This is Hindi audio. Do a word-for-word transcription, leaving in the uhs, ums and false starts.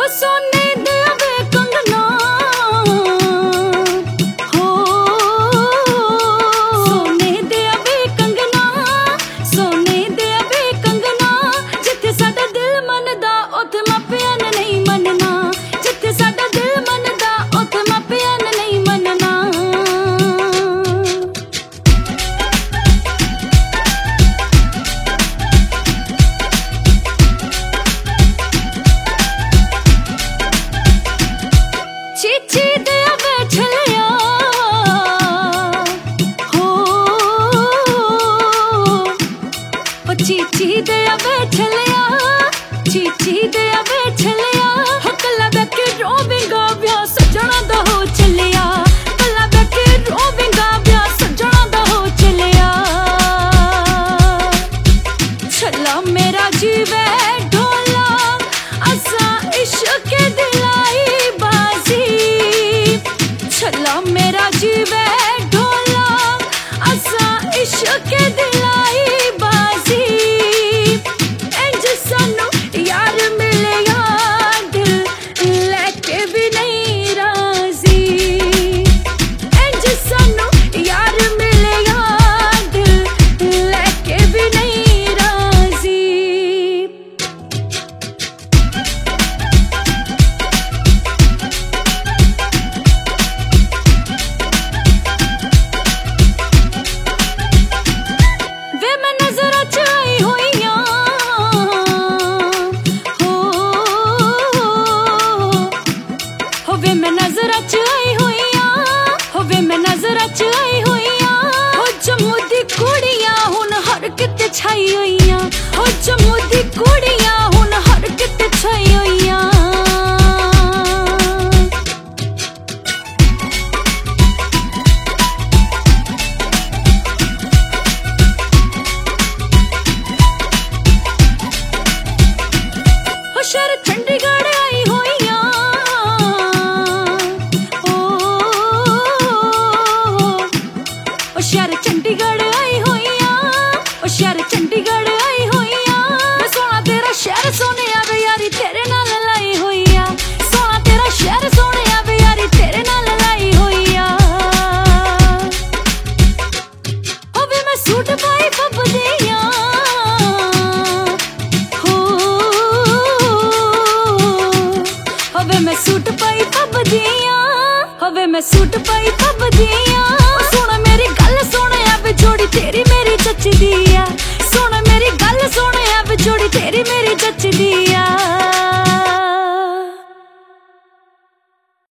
सोने दे वे कंगना हो, सोने दे वे कंगना, सोने दे वे कंगना। जिथे साडा दिल मनदा उथे मापियां ने नहीं मनना, जिथे साडा दिल मनदा उथे मापियां ने नहीं मनना। चीची दिया वे छलिया हो, ओ चीची दिया वे छलिया, चीची दिया वे छलिया। हो कल्ला बैके रोवेगा ब्याह सजना दा हो चलिया, कल्ला बैके रोवेगा ब्याह सजना दा हो चलिया। छला मेरा जीवे ढोला असा इश्क दिलाई बाजी, छला मेरा जीवे ढोला असा इश्क दिलाई बाजी। इंज सानू यार मिले यार दिल लेके भी नहीं राजी, इंज सानू यार मिले यार दिल लेके भी नहीं राजी। वे मैं नजर च आई होइयां हो, हो वे मैं नजर च आई होइयां, हो वे मैं नजर च आई होइयां। हो जम्मू दी कुड़ियां हुन हर किते छाई होइयां, हो जम्मू दी कुड़ियां हुन हर किते छाई होइयां। हो शहर चंडीगढ़ आई होइयां ओ, ओ शहर चंडीगढ़ आई होइयां, ओ शहर चंडीगढ़ आई होइयां। वे सोना तेरा शहर सोनिया वे यारी तेरे नाल लाई होइया, सोना तेरा शहर सोनिया वे यारी तेरे नाल लाई होइया। ओ वे मैं सूट पाई फबदियां हो, होवे मैं सूट पाई फबदियां, होवे मैं सूट पाई फबदियां। सुन मेरी गल सुन अब जोड़ी तेरी मेरी चचदी।